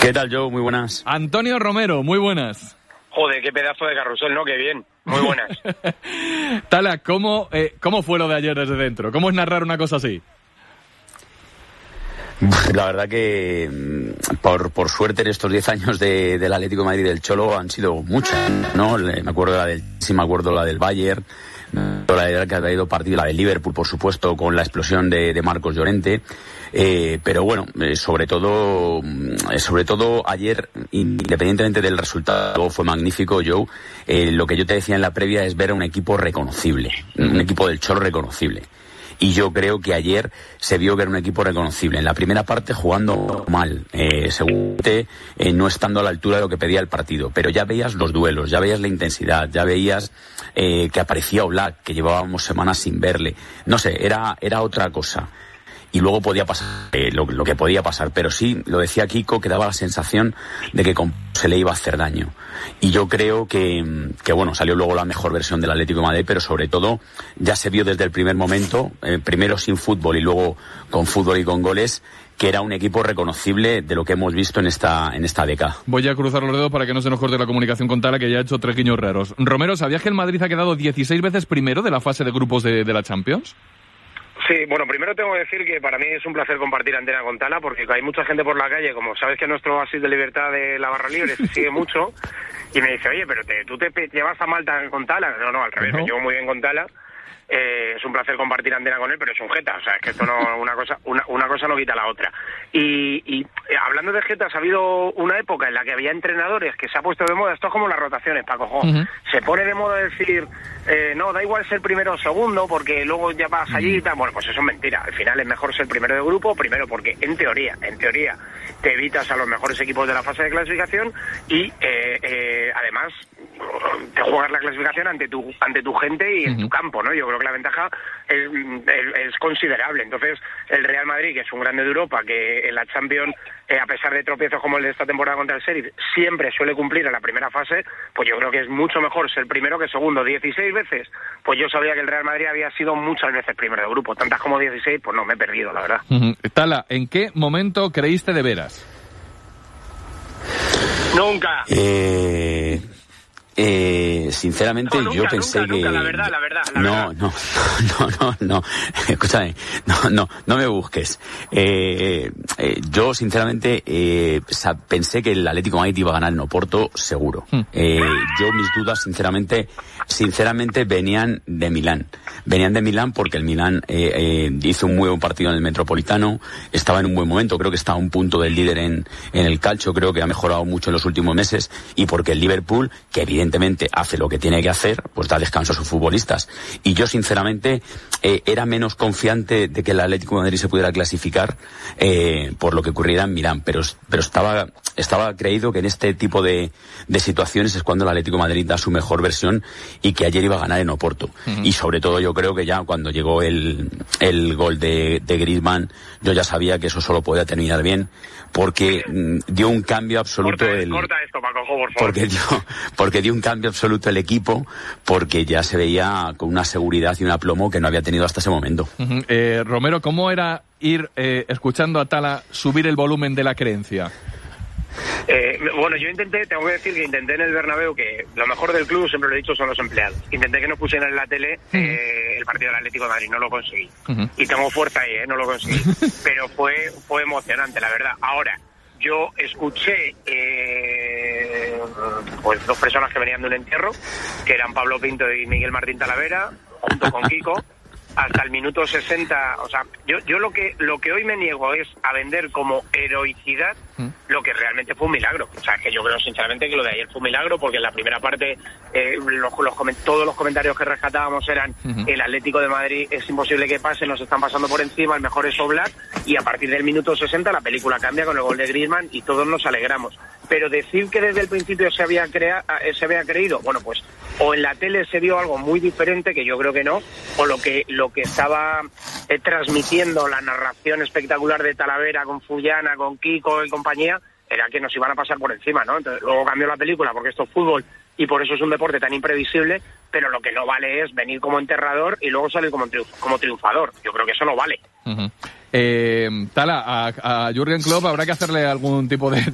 ¿Qué tal, Joe? Muy buenas. Antonio Romero, muy buenas. Joder, qué pedazo de carrusel, ¿no? Qué bien. Muy buenas. Tala, ¿cómo fue lo de ayer desde dentro? ¿Cómo es narrar una cosa así? La verdad que por suerte en estos 10 años del Atlético de Madrid y del Cholo han sido muchas, ¿no? Me acuerdo la del Bayern, la que ha traído partido, la del Liverpool, por supuesto, con la explosión de Marcos Llorente. Pero bueno, sobre todo ayer, independientemente del resultado, fue magnífico, Joe. Lo que yo te decía en la previa es ver a un equipo reconocible, un equipo del Cholo reconocible. Y yo creo que ayer se vio que era un equipo reconocible. En la primera parte jugando mal, seguramente no estando a la altura de lo que pedía el partido. Pero ya veías los duelos, ya veías la intensidad, ya veías que aparecía Oblak, que llevábamos semanas sin verle. No sé, era otra cosa. Y luego podía pasar lo que podía pasar, pero sí, lo decía Kiko, que daba la sensación de que se le iba a hacer daño. Y yo creo que bueno, salió luego la mejor versión del Atlético de Madrid, pero sobre todo ya se vio desde el primer momento, primero sin fútbol y luego con fútbol y con goles, que era un equipo reconocible de lo que hemos visto en esta década. Voy a cruzar los dedos para que no se nos corte la comunicación con Tala, que ya ha hecho 3 guiños raros. Romero, ¿sabías que el Madrid ha quedado 16 veces primero de la fase de grupos de la Champions? Sí, bueno, primero tengo que decir que para mí es un placer compartir antena con Tala, porque hay mucha gente por la calle, como sabes que nuestro oasis de libertad de la barra libre se sigue mucho, y me dice, oye, pero tú te llevas a Malta con Tala. No, al revés, me llevo muy bien con Tala. Es un placer compartir antena con él, pero es un jeta, o sea, es que esto no, una cosa no quita la otra. Y hablando de jetas, ha habido una época en la que había entrenadores que se ha puesto de moda, esto es como las rotaciones, Paco, se pone de moda decir, no, da igual ser primero o segundo, porque luego ya vas allí y tal. Bueno, pues eso es mentira, al final es mejor ser primero de grupo, primero porque en teoría, te evitas a los mejores equipos de la fase de clasificación y además te juegas la clasificación ante tu gente y en tu campo, ¿no? Yo creo que la ventaja es considerable. Entonces, el Real Madrid, que es un grande de Europa, que en la Champions, a pesar de tropiezos como el de esta temporada contra el Sheriff, siempre suele cumplir en la primera fase, pues yo creo que es mucho mejor ser primero que segundo. 16 veces, pues yo sabía que el Real Madrid había sido muchas veces primero de grupo. Tantas como 16, pues no, me he perdido, la verdad. Tala, ¿en qué momento creíste de veras? Nunca. Sinceramente, no, nunca, yo pensé nunca, que... la verdad. No, escúchame, no me busques. Yo, sinceramente, pensé que el Atlético de Madrid iba a ganar en Oporto, seguro. Yo, mis dudas, sinceramente, venían de Milán. Venían de Milán porque el Milán hizo un muy buen partido en el Metropolitano, estaba en un buen momento, creo que está a un punto del líder en el calcio, creo que ha mejorado mucho en los últimos meses, y porque el Liverpool, que evidentemente hace lo que tiene que hacer, pues da descanso a sus futbolistas. Y yo, sinceramente, era menos confiante de que el Atlético de Madrid se pudiera clasificar por lo que ocurriera en Milán, pero estaba creído que en este tipo de situaciones es cuando el Atlético de Madrid da su mejor versión, y que ayer iba a ganar en Oporto. Y sobre todo yo creo que ya cuando llegó el gol de Griezmann, yo ya sabía que eso solo podía terminar bien, porque dio un cambio absoluto corta esto, Paco, por favor. Porque dio un cambio absoluto el equipo, porque ya se veía con una seguridad y un aplomo que no había tenido hasta ese momento. Romero, ¿cómo era ir escuchando a Tala subir el volumen de la creencia? Bueno, yo tengo que decir que intenté en el Bernabéu, que lo mejor del club, siempre lo he dicho, son los empleados. Intenté que nos pusieran en la tele el partido del Atlético de Madrid, no lo conseguí. Y tengo fuerza ahí, no lo conseguí. Pero fue emocionante, la verdad. Ahora, yo escuché pues 2 personas que venían de un entierro, que eran Pablo Pinto y Miguel Martín Talavera, junto con Kiko, hasta el minuto 60. O sea, yo lo que hoy me niego es a vender como heroicidad lo que realmente fue un milagro. O sea, que yo creo sinceramente que lo de ayer fue un milagro, porque en la primera parte todos los comentarios que rescatábamos eran el Atlético de Madrid es imposible que pase, nos están pasando por encima, el mejor es Oblak, y a partir del minuto 60 la película cambia con el gol de Griezmann y todos nos alegramos. Pero decir que desde el principio se había creído, bueno, pues o en la tele se vio algo muy diferente, que yo creo que no, o lo que estaba transmitiendo la narración espectacular de Talavera con Fullana, con Kiko y compañía, era que nos iban a pasar por encima, ¿no? Entonces luego cambió la película porque esto es fútbol y por eso es un deporte tan imprevisible, pero lo que no vale es venir como enterrador y luego salir como triunfador. Yo creo que eso no vale. Tala, a Jürgen Klopp habrá que hacerle algún tipo de